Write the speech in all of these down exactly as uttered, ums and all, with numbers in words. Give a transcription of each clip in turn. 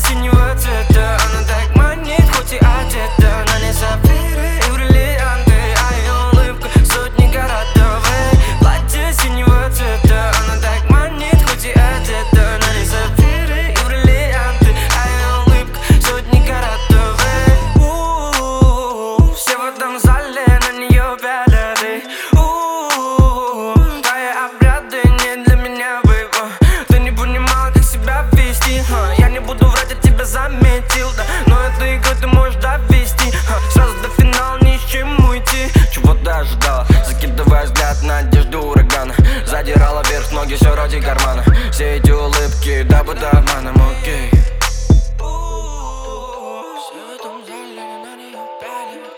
синего цвета, она так манит, хоть и одета. На ней сапфиры и бриллианты, а ее улыбка сотни каратов. Платье синего цвета, она так манит, хоть и одета. На ней сапфиры и бриллианты, а ее улыбка сотни каратов. У-у-у, все в этом зале на нее пялят. У-у-у, твои обряды не для меня, бэйб. Ты не понимала, как себя вести. Я не буду врать, я тебя заметил, да. Но эту игру ты можешь довести. Сразу до финала ни с чем уйти. Чего ты ожидала? Закидывая взгляд на одежду урагана. Задирала вверх ноги, все ради кармана. Все эти улыбки, да будто обманом, окей. Все в этом зале на нее пялят.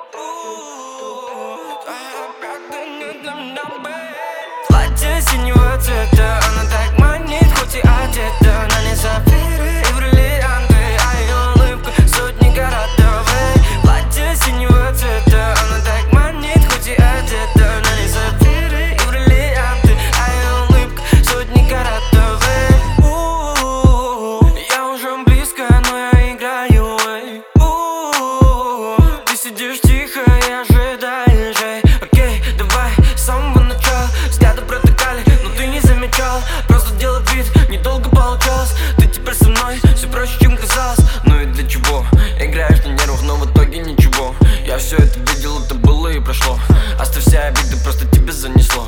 Твои обряды не для меня, бэйб. Платье синего цвета, она так манит, хоть и одета. На ней сапфиры и бриллианты, а ее улыбка сотни каратов. Платье синего цвета, она так манит, хоть и одета. На ней сапфиры и бриллианты, а ее улыбка сотни каратов. У-у-у, я уже близко, но я играю. У-у-у, ты сидишь тихо и ожидаешь. Окей, давай с самого начала. Взгляды протыкали, но ты не замечал. Просто делай вид, недолго получалось. Ты теперь со мной, все проще, чем казалось. Ну и для чего? Играешь на нервах, но в итоге ничего. Я все это видел, это было и прошло. Оставь все обиды, просто тебя занесло.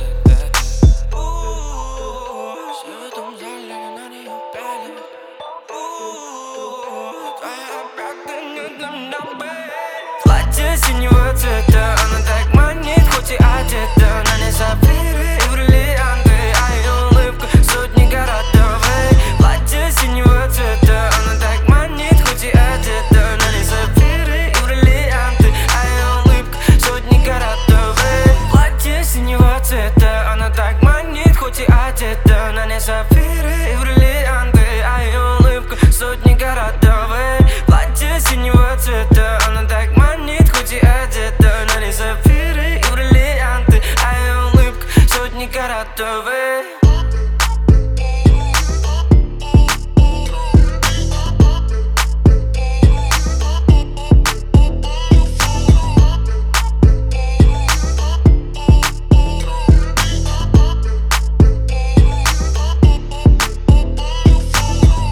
Все в этом зале на нее пялят. Твои обряды не для меня, бэйб. Платье синего цвета, она так манит, хоть и одета. На ней сапфиры и бриллианты, а ее улыбка сотни каратов. Платье синего цвета, она так манит, хоть и одета. На ней сапфиры и бриллианты, а ее улыбка сотни каратов. Платье синего цвета, она так манит, хоть и одета. На ней сапфиры